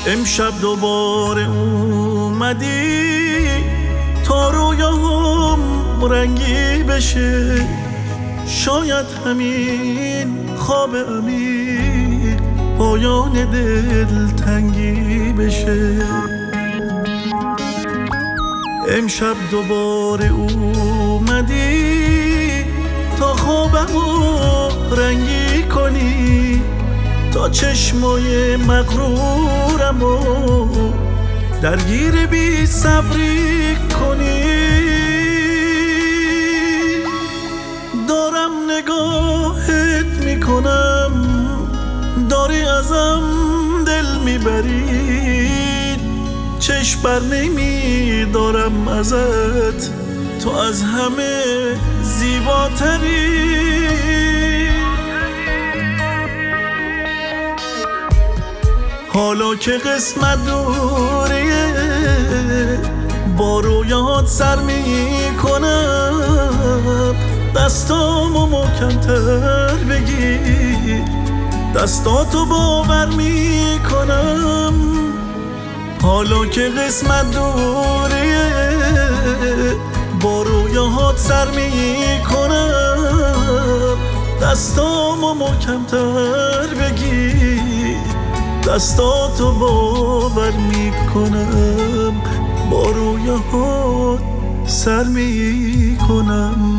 امشب دوباره اومدی تا رویاهم رنگی بشه، شاید همین خواب عمیق پایان دلتنگی بشه. امشب دوباره اومدی تا خوابمو رنگی کنی، تا چشمای مغرورمو درگیر بی صبری کنی. دارم نگاهت میکنم، داری ازم دل میبری، چشم بر نمیدارم ازت، تو از همه زیباتری. حالا که قسمت دوریه با رویات سر میکنم، دستامو محکم‌تر بگیر، دستاتو باور میکنم. حالا که قسمت دوریه با رویاهات سر میکنم، دستامو محکم‌تر بگیر، دستاتو باور میکنم، با رویاهات سر میکنم.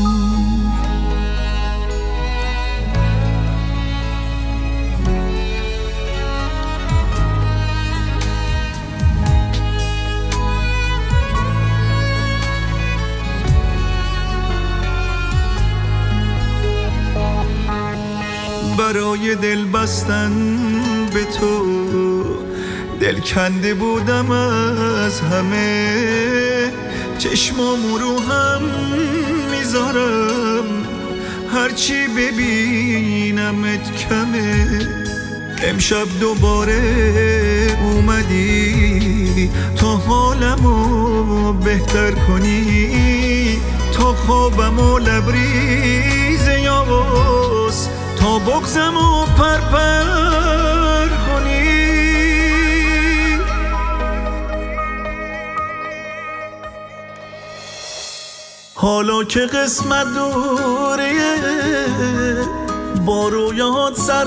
برای دل بستن به تو دل کنده بودم از همه، چشمامو رو هم میذارم، هرچی ببینمت کمه. امشب دوباره اومدی تا حالمو بهتر کنی، تا خوابمو لبریز یاس، تا بغضمو پرپر کنی. حالا که قسمت دوریه با رویاهات سر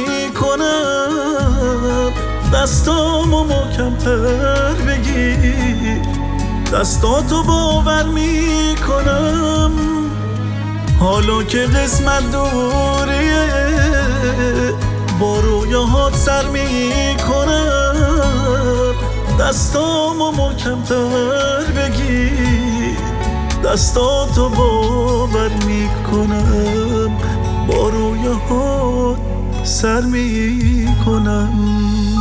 میکنم، دستامو محکم‌تر بگیر، دستاتو باور میکنم. حالا که قسمت دوریه با رویاهات سر میکنم، دستامو محکم‌تر بگیر، دستاتو باور میکنم، با رویاهات سر میکنم.